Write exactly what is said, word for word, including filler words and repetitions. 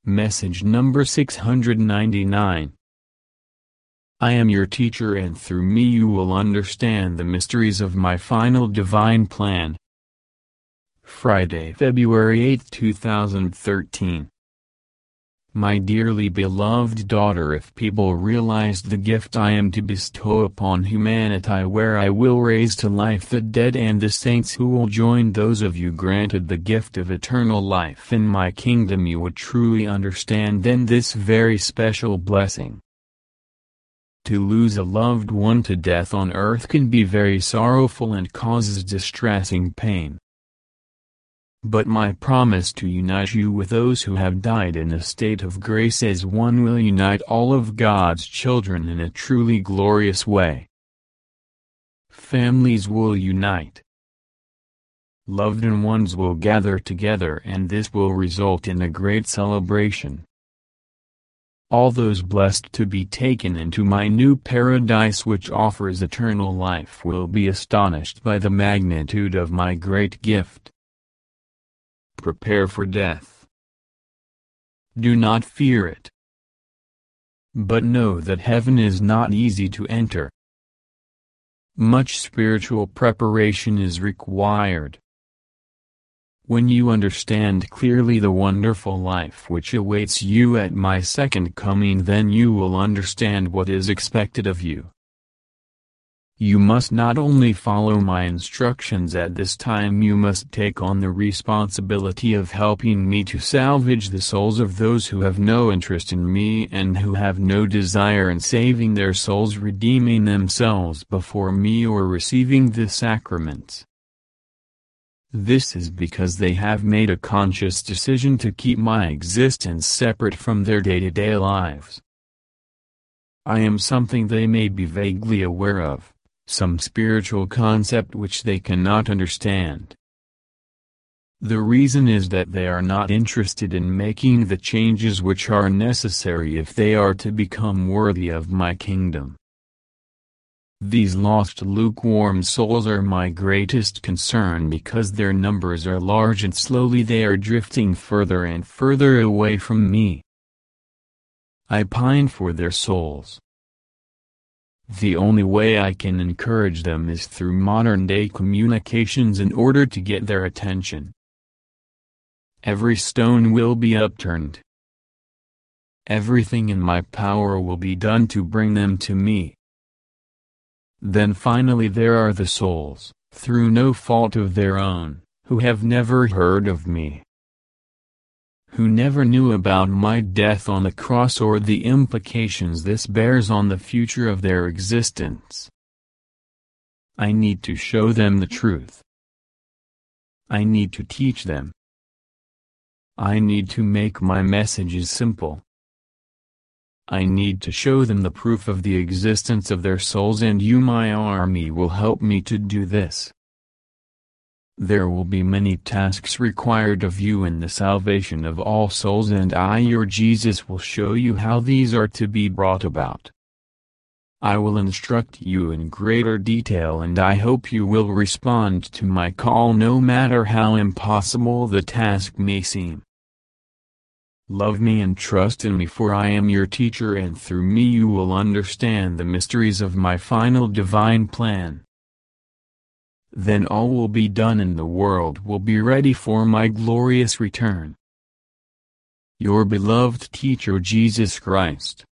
Message number six hundred ninety-nine. I am your teacher, and through me you will understand the mysteries of my final divine plan. Friday, February eighth two thousand thirteen. My dearly beloved daughter, if people realized the gift I am to bestow upon humanity, where I will raise to life the dead and the saints who will join those of you granted the gift of eternal life in my kingdom, you would truly understand then this very special blessing. To lose a loved one to death on earth can be very sorrowful and causes distressing pain. But my promise to unite you with those who have died in a state of grace as one will unite all of God's children in a truly glorious way. Families will unite. Loved ones will gather together, and this will result in a great celebration. All those blessed to be taken into my new paradise, which offers eternal life, will be astonished by the magnitude of my great gift. Prepare for death. Do not fear it. But know that heaven is not easy to enter. Much spiritual preparation is required. When you understand clearly the wonderful life which awaits you at my second coming, then you will understand what is expected of you. You must not only follow my instructions at this time, you must take on the responsibility of helping me to salvage the souls of those who have no interest in me and who have no desire in saving their souls, redeeming themselves before me or receiving the sacraments. This is because they have made a conscious decision to keep my existence separate from their day-to-day lives. I am something they may be vaguely aware of, some spiritual concept which they cannot understand. The reason is that they are not interested in making the changes which are necessary if they are to become worthy of my kingdom. These lost lukewarm souls are my greatest concern, because their numbers are large and slowly they are drifting further and further away from me. I pine for their souls. The only way I can encourage them is through modern-day communications in order to get their attention. Every stone will be upturned. Everything in my power will be done to bring them to me. Then finally there are the souls, through no fault of their own, who have never heard of me, who never knew about my death on the cross or the implications this bears on the future of their existence. I need to show them the truth. I need to teach them. I need to make my messages simple. I need to show them the proof of the existence of their souls, and you, my army, will help me to do this. There will be many tasks required of you in the salvation of all souls, and I, your Jesus, will show you how these are to be brought about. I will instruct you in greater detail, and I hope you will respond to my call no matter how impossible the task may seem. Love me and trust in me, for I am your teacher, and through me you will understand the mysteries of my final divine plan. Then all will be done and the world will be ready for my glorious return. Your beloved teacher, Jesus Christ.